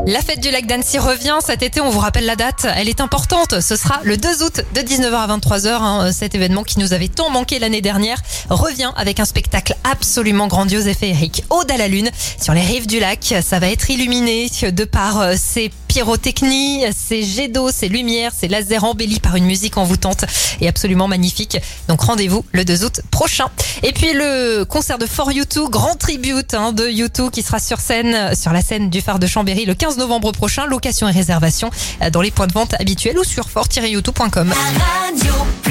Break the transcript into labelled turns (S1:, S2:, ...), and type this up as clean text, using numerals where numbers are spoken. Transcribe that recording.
S1: La fête du lac d'Annecy revient cet été, on vous rappelle la date, elle est importante. Ce sera le 2 août de 19h à 23h. Cet événement qui nous avait tant manqué l'année dernière revient avec un spectacle absolument grandiose et féerique. Ode à la lune sur les rives du lac. Ça va être illuminé de par ses pyrotechnie, ces jets d'eau, ces lumières, ces lasers embellis par une musique envoûtante et absolument magnifique. Donc rendez-vous le 2 août prochain. Et puis le concert de For U2, grand tribute de U2 qui sera sur la scène du phare de Chambéry le 15 novembre prochain. Location et réservation dans les points de vente habituels ou sur for-u2.com.